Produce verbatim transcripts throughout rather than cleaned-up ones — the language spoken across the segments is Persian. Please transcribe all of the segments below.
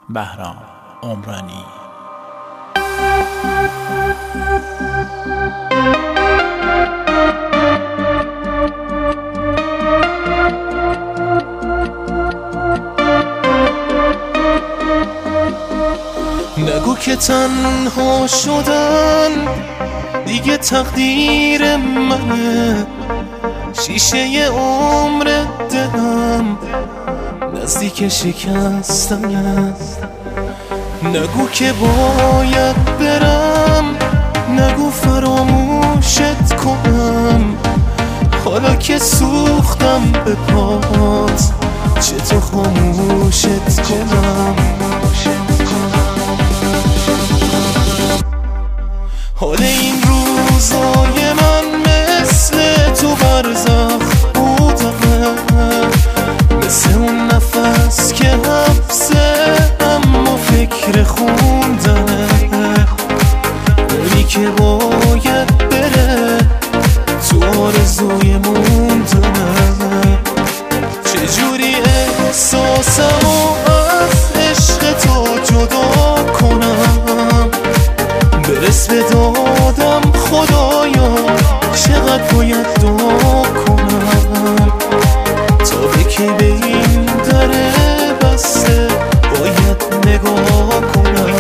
بهرام عمرانی. نگو که تنها شدن دیگه تقدیر منه، شیشه عمر دلم نزدیک شکستنه. نگو که باید برم، نگو فراموشت کنم، حالا که سوختم به پات چطور خاموشت کنم. حال این روزای من مثل تو برزخ بودمه، مثل اون نفس که حبسه اما فکر خوندنه. اونی که باید بره تو آرزوی موندنه. چجوری احساسمو از عشق تو جدا کنم، برس به دادم خدایا چقدر باید دعا کنم، تا به کی به این در بسته باید نگاه کنم.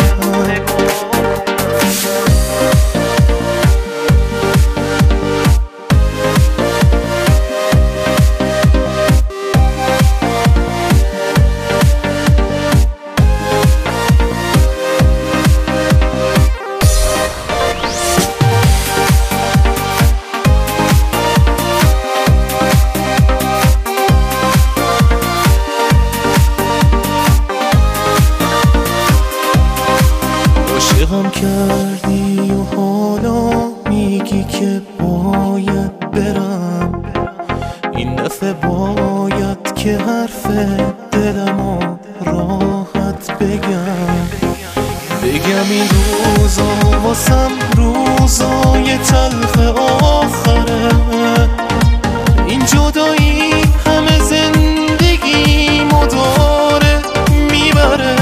عاشقم کردی و حالا میگی که باید برم، این دفعه باید که حرف دلمو راحت بگم. بگم این روزا واسم روزای تلخ آخره، این جدایی همه زندگی مداره میبره.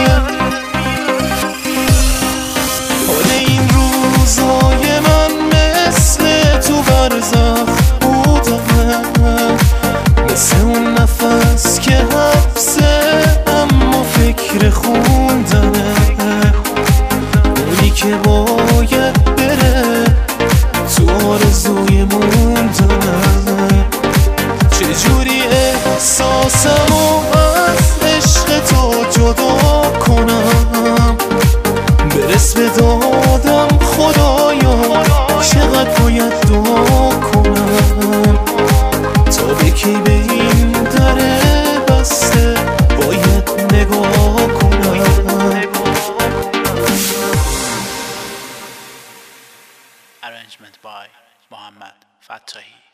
روزای من مثل تو برزخ بودمه، مثل اون نفس که حبسه اما فکر خوندنه. اونی که باید بره تو آرزوی موندنه. چجوری احساسمو از عشق تو جدا کنم، برس به دادم خدایا چقدر باید دعا کنم، تا به کی به این در بسته باید نگاه کنم. Arrangement by محمد فتاحی.